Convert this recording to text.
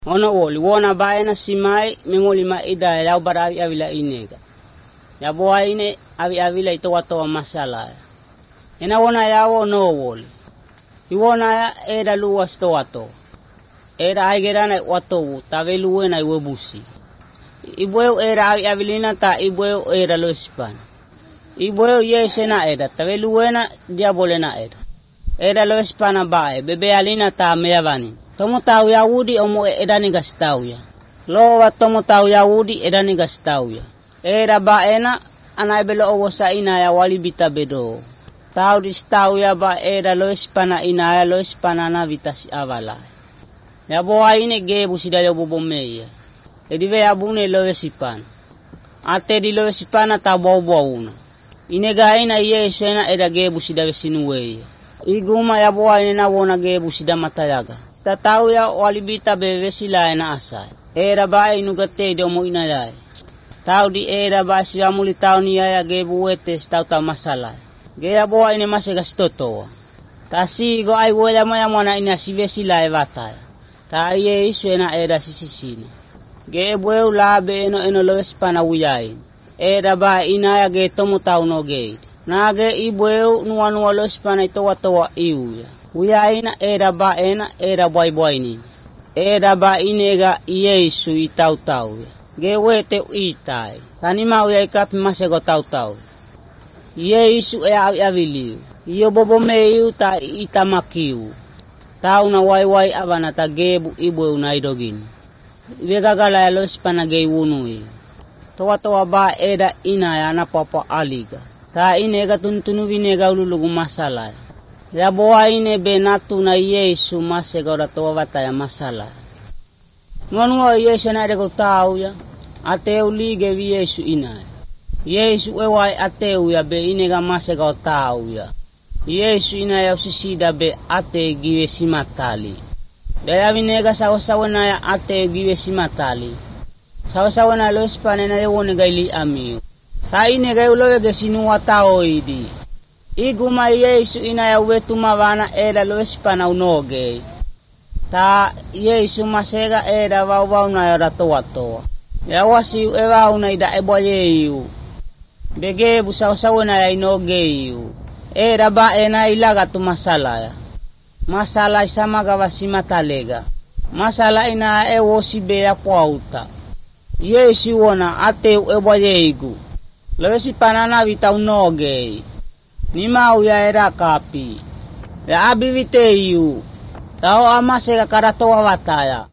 Ono woli wona baena simai mengoli ma ida ya barawi avila inega. Ya boa ine avila ito watoa masala. Ena wona ya no woli. Iwona ya eda luwas to wato. Eda aigerana wato tavelu na iwebusi. Ibueu era avilina ta ibueu era lospan. Ibueu yesena eda tavelu na diabolena eda. Eda lospana bae bebe alina ta meavani. Tomo tau Yahudi omo edani gastau ya. Lowa tomo tau Yahudi edani gastau ya. Eda baena ana belo owosa ina ya walibita bedo. Tau distau ya ba eda loispana ina ya loispana na vitasi avala. Ya boa ine gebu sidayo bobomeya. Edive abune loesipan. Ate di loesipana ta bobo-una. Inega ina Yesu ena eda gebu sidawe sinuweya. Iguma ya boa ine na wona gebu sidamatayaga. Tatau ya walibita bevesila ena asai. Era ba inugate de omo inayai. Tau di era ba siya muli tau niya ya gebu wete stau ta masala. Gea boa ine masega stotoa. Tasi go ai woya moya mona ina sivesila evataya. Ta Yesu ena era sisisini. Ge bueu labe eno loespana uyai. Era ba ina ya ge tomu tau no ge. Na ge ibueu nuanua loespana itoa iuya. Uyai na era ba ena era boy ni. Era ba inega Yesu itau. Ge wete itai. Tanima uyai kapi masego tau. Yesu aviliu. Iyo bobo meiu ta itamakiu. Tau na wai avana ta gebu ibueu na idogin. Vegagala ya lospana ge wunui. Toa ba eda ina ya na papa aliga. Ta inega tuntunu vinega ululugu masala. Ya boa ine benatu na Yesu masega ora toa vataya masala. Nuanua Yesu na edego tau ya. Ateu lige vi Yesu ina. Yesu ewai ateu ya be inega masega o tau ya. Yesu ina ya usisida be ate give simatali. Daya vinega sawa na ya ate give simatali. Sawa na lospane na yewone gaili amiu. Ta inega ulowege sinua tao idi. Iguma Yesu ina ya wetu mavana eda lospana unoge. Ta Yesu masega eda wau na ya toa. Ya wasi ewa una ida eboyeyu. Begebu sawa na ya inogeyu. Eda ba ena ilaga tu masala ya. Masala isama gawasima talega. Masala ina ewosibe ya kwauta. Yesu wona ateu eboyegu. Lewesi panana vita unoge. Nima uya era kapi. Ya abivite yu. Tao amasega karatoa wataya.